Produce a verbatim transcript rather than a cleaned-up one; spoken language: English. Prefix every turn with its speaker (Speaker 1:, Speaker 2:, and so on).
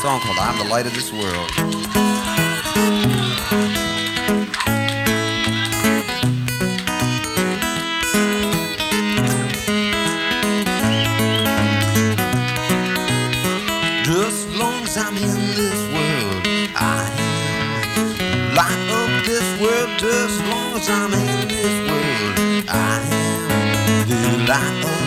Speaker 1: song called I'm the Light of This World. Just as long as I'm in this world, I am light of this world. Just as long as I'm in this world, I am the light of